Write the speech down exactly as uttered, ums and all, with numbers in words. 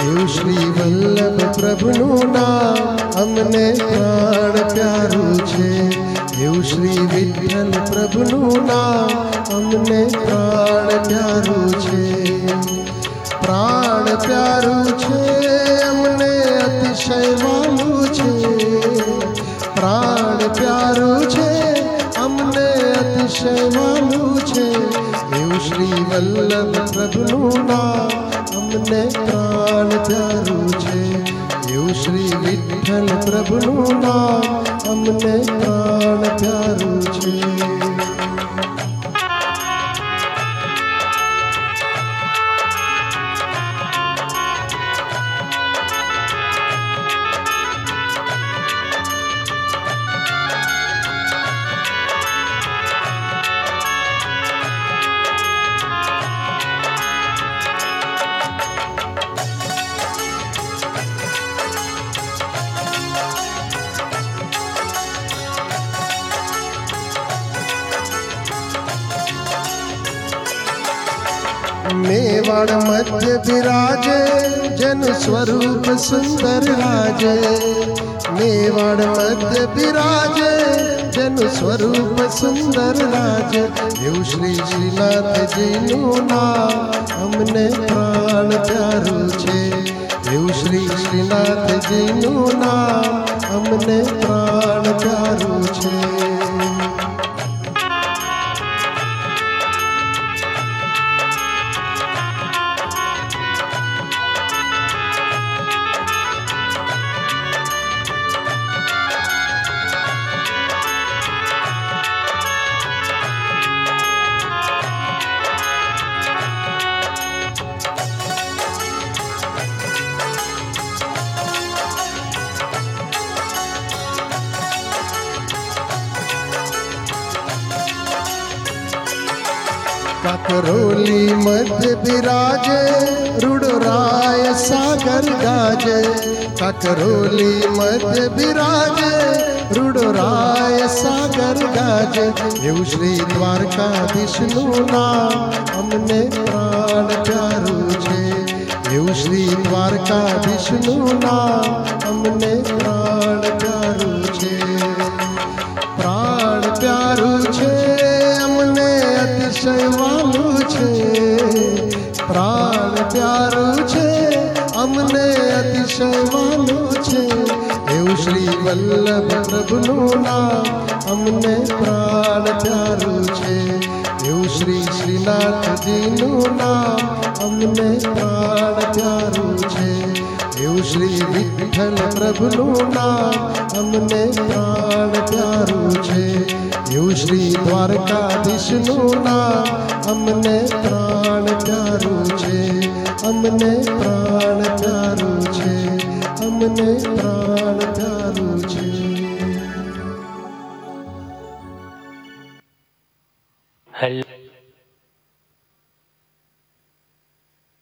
એવું શ્રી વલ્લભ પ્રભુનું નામ અમને પ્રાણ પ્યારું છે. એવું શ્રી વિઠ્ઠલ પ્રભુનું નામ અમને પ્રાણ પ્યારું છે. પ્રાણ પ્યારું છે અમને અતિશય વાલું છે. પ્રાણ પ્યારું છે અમને અતિશય વાલું છે. એવું શ્રી વલ્લભ પ્રભુનું નામ અમને પ્રાણ પ્યારું છે. એવું શ્રી વિઠ્ઠલ પ્રભુનું નામ અમને પ્રાણ પ્યારું છે. मेवाड़ मध्य विराजे जन स्वरूप सुंदर राजे. मेवाड़ मध्य विराजे जन स्वरूप सुंदर राजे. એવું શ્રી શ્રીનાથજીનું નામ અમને પ્રાણ પ્યારું છે. એવું શ્રી શ્રીનાથજીનું નામ અમને પ્રાણ પ્યારું છે. काकरोली मध्य विराजे रुडराय सागर गाजे. काकरोली मध्य विराजे रुडराय सागर गाजे. એવું શ્રી દ્વારકાધીશનું નામ અમને પ્રાણ પ્યારું છે. એવું શ્રી દ્વારકાધીશનું નામ અમને પ્રાણ પ્યારું છે. પ્રાણ પ્યારું છે અમને અતિશય વાલું છે. પ્રાણ પ્યારું છે અમને અતિશય વાલું છે. એવું શ્રી વલ્લભ પ્રભુનું નામ અમને પ્રાણ પ્યારું છે. એવું શ્રી શ્રીનાથજીનું નામ અમને પ્રાણ પ્યારું છે. એવું શ્રી વિઠ્ઠલ પ્રભુનું નામ અમને પ્રાણ પ્યારું છે. એવું શ્રી દ્વારકાધીશનું નામ અમને પ્રાણ પ્યારું છે. અમને પ્રાણ પ્યારું છે. અમને પ્રાણ પ્યારું